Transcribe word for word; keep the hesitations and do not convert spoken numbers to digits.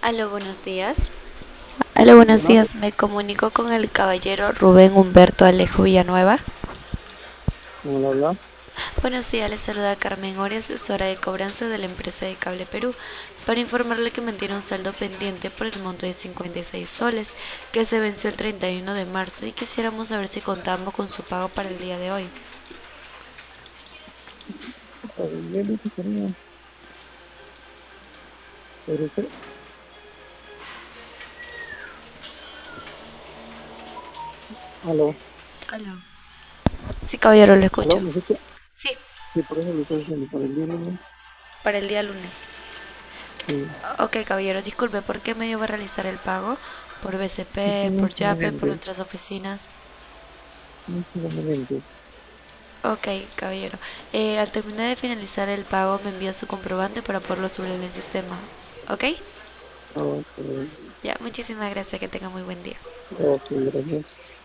Aló, buenos días. Aló, buenos Bueno, días. Me comunico con el caballero Rubén Humberto Alejo Villanueva. ¿cómo le habla? Buenos días, le saluda Carmen Oria, asesora de cobranza de la empresa de Cable Perú, para informarle que mantiene un saldo pendiente por el monto de cincuenta y seis soles, que se venció el treinta y uno de marzo y quisiéramos saber si contamos con su pago para el día de hoy. Eh, Yo dije que tenía, pero qué, aló, Aló. Sí, caballero, lo aló, escucho. ¿me escucha? Sí, Sí, por eso le estoy diciendo, por el día lunes, para el día lunes. sí, Ok, caballero, disculpe, ¿por qué medio va a realizar el pago? ¿Por B C P, no por es Yape, por conveniente, nuestras oficinas? no es conveniente. Ok, caballero. Eh, al terminar de finalizar el pago, me envía su comprobante para poderlo subir en el sistema. ¿Ok? Ok, Ya, muchísimas gracias. Que tenga muy buen día. ok, gracias.